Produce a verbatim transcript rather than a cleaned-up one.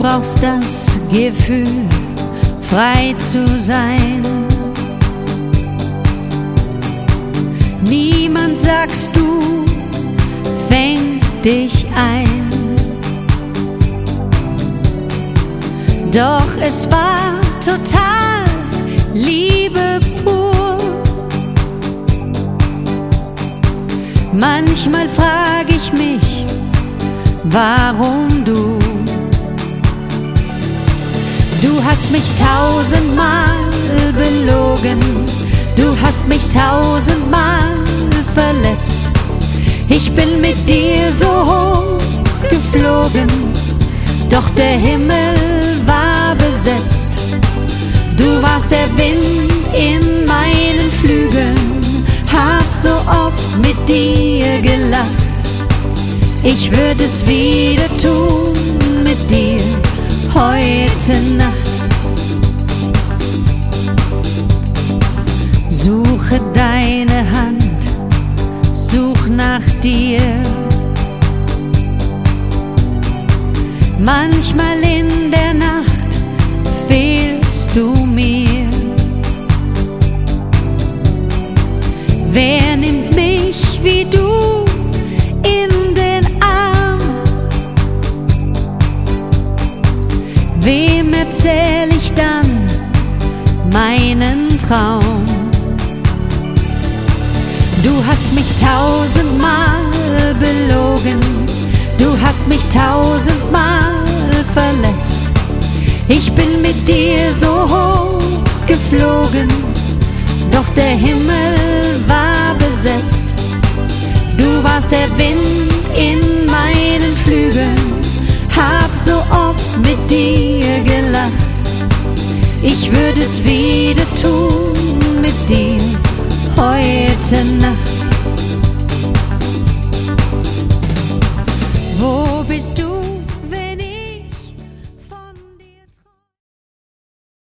brauchst das Gefühl, frei zu sein. Niemand, sagst du, fängt dich ein. Doch es war total Liebe pur. Manchmal frag ich mich, warum du? Du hast mich tausendmal belogen, du hast mich tausendmal verletzt. Ich bin mit dir so hoch geflogen, doch der Himmel war besetzt. Du warst der Wind in meinen Flügeln, hab so oft mit dir gelacht. Ich würde es wieder tun mit dir heute Nacht. Suche deine Hand, such nach dir. Manchmal in der Nacht fehlst du mir. Wer nimmt mich wie du in den Arm? Wem erzähl ich dann meinen Traum? Du hast mich tausendmal belogen, du hast mich tausendmal verletzt. Ich bin mit dir so hoch geflogen, doch der Himmel war besetzt. Du warst der Wind in meinen Flügeln, hab so oft mit dir gelacht. Ich würde es wieder tun mit dir heute Nacht. Wo bist du?